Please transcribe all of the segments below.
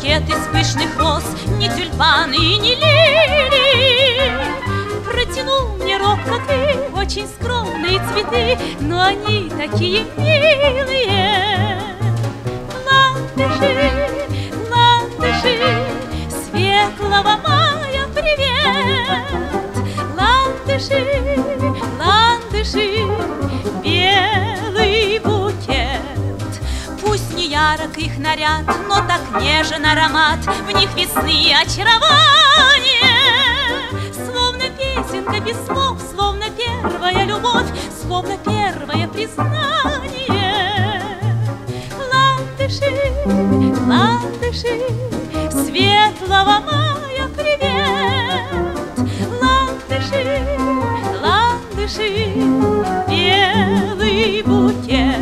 букет из пышных роз, ни тюльпаны и ни лилии. Протянул мне робко ты очень скромные цветы, но они такие милые. Ландыши, ландыши, светлого мая привет. Ландыши, ландыши, белый букет. Пусть не ярок их наряд, но так нежен аромат, в них весны очарование. Словно песенка без слов, словно первая любовь, словно первое признание. Ландыши, ландыши, светлого мая привет. Ландыши, ландыши, белый букет.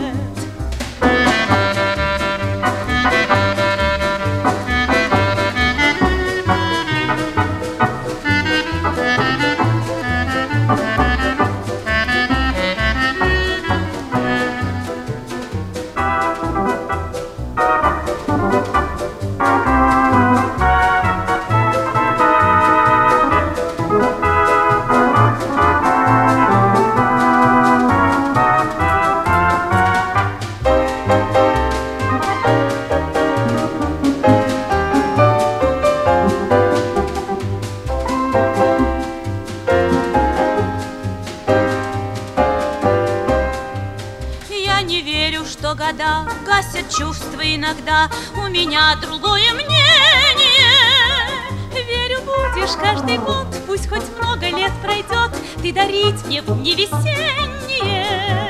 Что года гасят чувства иногда, у меня другое мнение. Верю, будешь каждый год, пусть хоть много лет пройдет, ты дарить мне в дни весенние.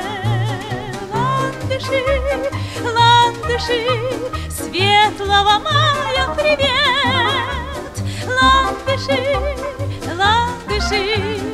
Ландыши, ландыши, светлого мая привет. Ландыши, ландыши,